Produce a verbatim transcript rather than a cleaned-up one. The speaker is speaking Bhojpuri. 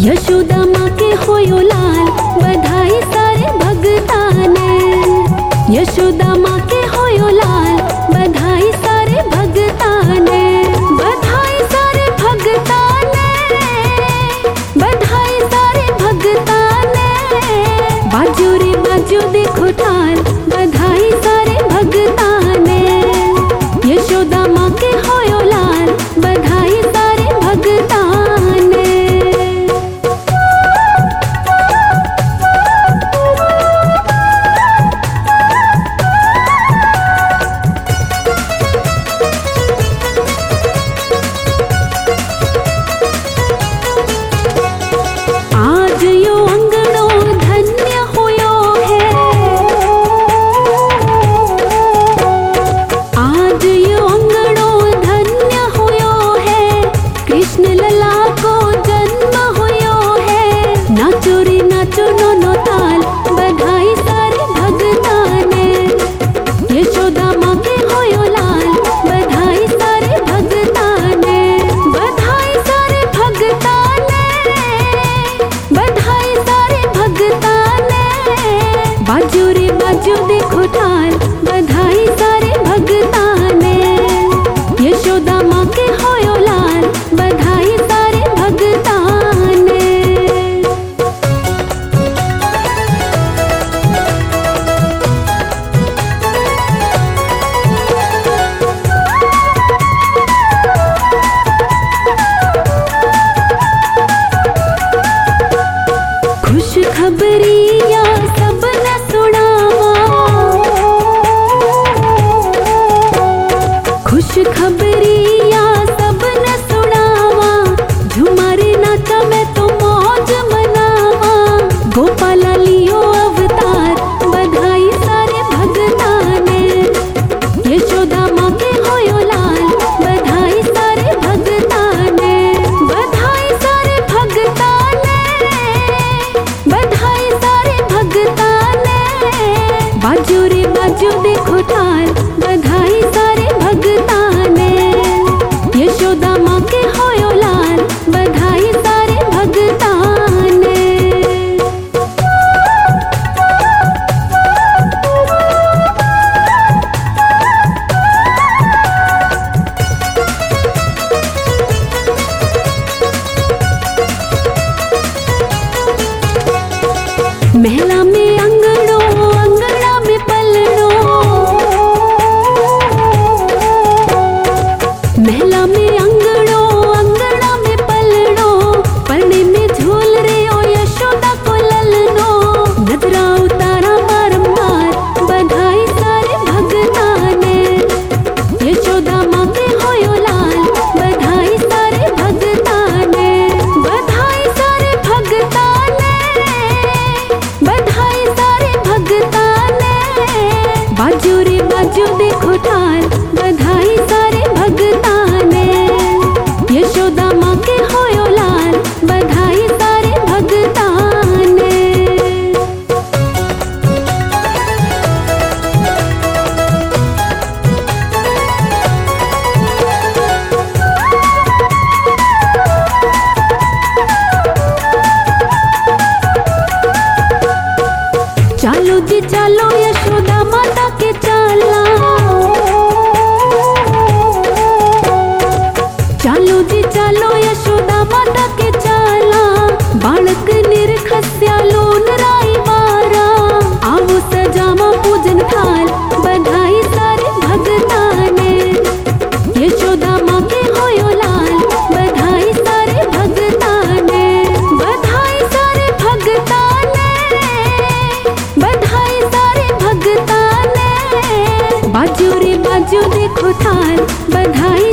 यशोदा माँ के होयो लाल, बधाई सारे भगताने। यशोदा माँ के होयो लाल, बधाई सारे भगताने। बधाई सारे भगताने, बधाई सारे भगताने। बाजू रे बाजू देखो ताल, बधाई सारे भगताने। यशोदा माँ के होयो लाल, बधाई सारे भगताने। आज यो अंगनो धन्य होयो है, आज यो अंगनो धन्य होयो है। कृष्ण लला को जन्म होयो है। नाचो रे नाचो नोनो ताल, बधाई सारे भगताने। यशोदा माँ के होयो लाल, बधाई सारे भगताने। बधाई सारे भगताने, बधाई सारे भगताने। बाजू रे बाजू देखो ताल, बधाई सारे भगताने। यशोदा माँ के होयो लाल, बधाई सारे भगताने। खुश खबरिया सबने सुनावा, खुश खबरिया सबने सुनावा। झुमारे नाचा मैं तो मौज मनावा। गोपाला लियो अवतार, बधाई सारे भगताने। यशोदा माँ के होयो लाल, बधाई सारे भगताने। बधाई सारे भगताने, बधाई सारे भगताने। बाजू रे बाजू देखो ताल, बधाई सारे भगताने। यशोदा माँ के होयो लाल, बधाई सारे भगताने। महला में अंगड़ो, अंगड़ा में पलड़ो। महला में अंगड़ो, अंगड़ा में पलड़ो। पलड़े में झूल रे ओ यशोदा को ललनो। नजरा उतारा बारंबार, बधाई सारे भगताने। यशोदा माँ के होयो लाल, बधाई सारे भगताने। बधाई सारे भगताने, बधाई सारे भगताने। बाजू रे बाजू देखो ताल, बधाई सारे भगताने। यशोदा माँ के होयो लाल, बधाई सारे भगताने। चालो जी चालो यशोदा माता के चाला। चालो जी चालो यशोदा माता के चाला। बालक निरखस्या लोन राई मारा। आवो सजामा पूजन थाल, बधाई सारे भगताने। यशोदा माँ के होयो लाल, बधाई सारे भगताने। बधाई सारे भगताने, बधाई सारे भगताने। बाजू रे बाजू देखो थाल, बधाई